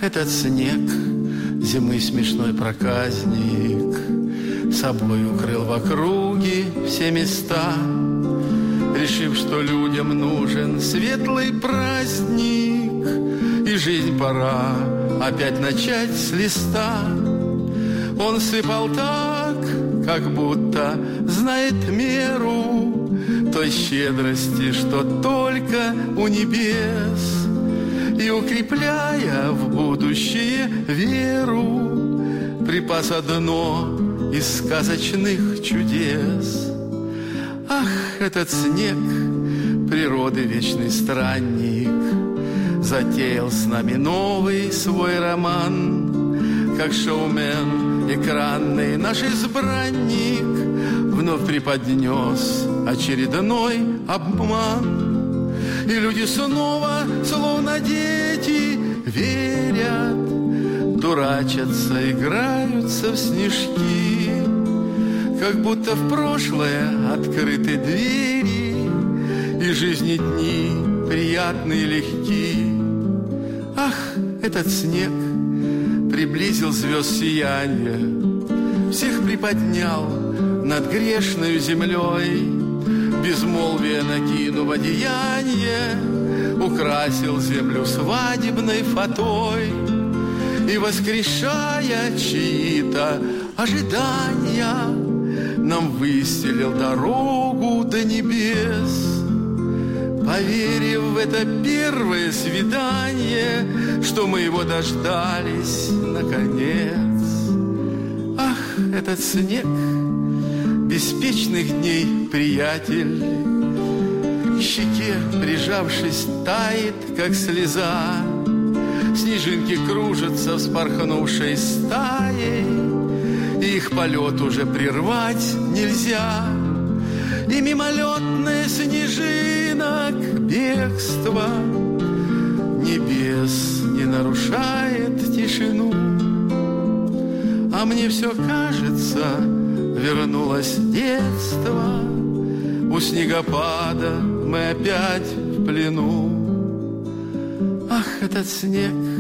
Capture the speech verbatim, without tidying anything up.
этот снег, зимы смешной проказник, собой укрыл в округе все места, решив, что людям нужен светлый праздник, и жизнь пора опять начать с листа. Он сыпал так, как будто знает меру той щедрости, что только у небес, и, укрепляя в будущее веру, припас одно из сказочных чудес. Ах, этот снег, природы вечный странник, затеял с нами новый свой роман, как шоумен экранный наш избранник вновь преподнес очередной обман. И люди снова, словно дети, верят, дурачатся, играются в снежки, как будто в прошлое открыты двери, и жизни дни приятные и легки. Ах, этот снег приблизил звезд сияние, всех приподнял над грешною землей, безмолвие накинув одеяние, украсил землю свадебной фатой, и, воскрешая чьи-то ожидания, нам выстелил дорогу до небес, поверив в это первое свидание, что мы его дождались наконец. Ах, этот снег, беспечных дней приятель, к щеке прижавшись тает, как слеза, снежинки кружатся вспорхнувшей стаей, и их полет уже прервать нельзя, и мимолетное снежинок бегство небес не нарушает тишину. А мне все кажется, вернулось детство, у снегопада мы опять в плену. Ах, этот снег,